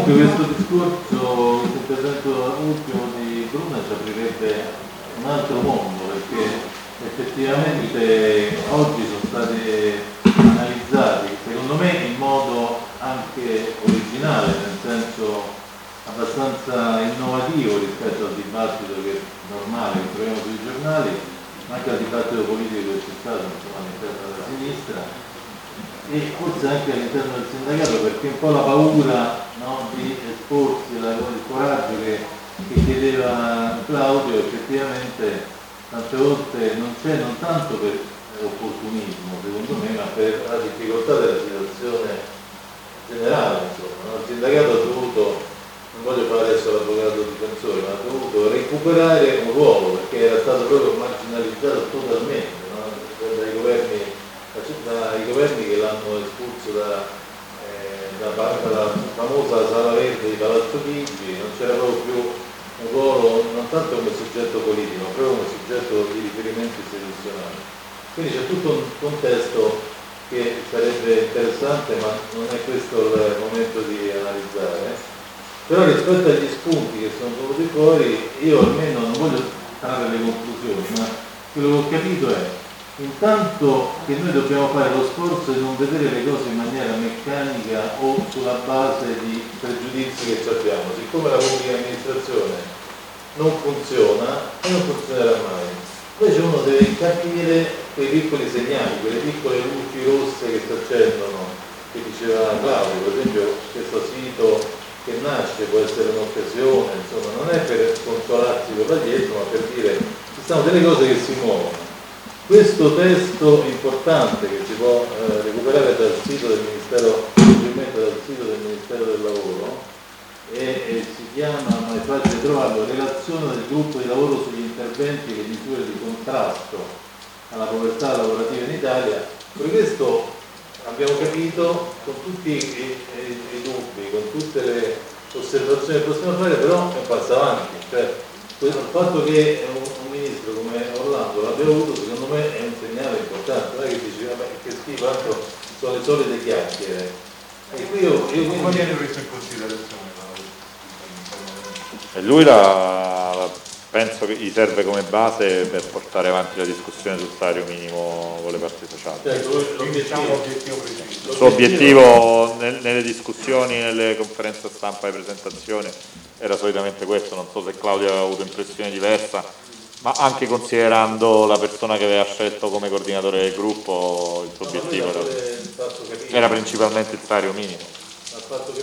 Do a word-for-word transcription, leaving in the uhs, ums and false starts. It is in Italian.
Comunque questo discorso, questo intervento ultimo di Bruna ci aprirebbe un altro mondo, perché effettivamente oggi sono stati analizzati, secondo me in modo anche originale, nel senso abbastanza innovativo rispetto al dibattito che è normale che troviamo sui giornali, ma anche al dibattito politico che c'è stato insomma, all'interno della sinistra e forse anche all'interno del sindacato, perché un po' la paura, no, di esporsi, la, il coraggio che, che chiedeva Claudio effettivamente tante volte non c'è, non tanto per opportunismo secondo me, ma per la difficoltà della situazione generale. Insomma, no? Il sindacato ha dovuto, non voglio fare adesso l'avvocato difensore, ma ha dovuto recuperare un ruolo perché era stato proprio marginalizzato totalmente, no? dai governi dai governi che l'hanno espulso da, eh, da, dalla famosa sala verde di Palazzo Chigi, non c'era proprio più un ruolo non tanto come soggetto politico, ma proprio come soggetto di riferimento istituzionale. Quindi c'è tutto un contesto che sarebbe interessante, ma non è questo il momento di analizzare. Però rispetto agli spunti che sono venuti fuori, io almeno non voglio trarre le conclusioni, ma quello che ho capito è intanto che noi dobbiamo fare lo sforzo di non vedere le cose in maniera meccanica o sulla base di pregiudizi che abbiamo. Siccome la pubblica amministrazione non funziona e non funzionerà mai, invece uno deve capire quei piccoli segnali, quelle piccole luci rosse che si accendono, che diceva Claudio, per esempio questo sito che nasce può essere un'occasione, insomma non è per consolarsi per la dietro, ma per dire ci sono delle cose che si muovono. Questo testo importante che si può eh, recuperare dal sito del Ministero, probabilmente dal sito del Ministero del Lavoro, e, e si chiama, ma è facile trovarlo, relazione del gruppo di lavoro sugli interventi e le misure di contrasto alla povertà lavorativa in Italia. Per questo abbiamo capito, con tutti i, i, i dubbi, con tutte le osservazioni che possiamo fare, però è un passo avanti. Cioè, il fatto che un, un ministro come Orlando l'abbia avuto, secondo me è un segnale importante, non è che dici vabbè che schifo, tanto sono le solite chiacchiere. E qui io, io come viene preso in considerazione? E lui la, la, penso che gli serve come base per portare avanti la discussione sul salario minimo con le parti sociali. Certo, l'obiettivo, il suo obiettivo nel, nelle discussioni, nelle conferenze stampa e presentazioni era solitamente questo. Non so se Claudio aveva avuto impressione diversa, ma anche considerando la persona che aveva scelto come coordinatore del gruppo, il suo obiettivo era, era principalmente il salario minimo.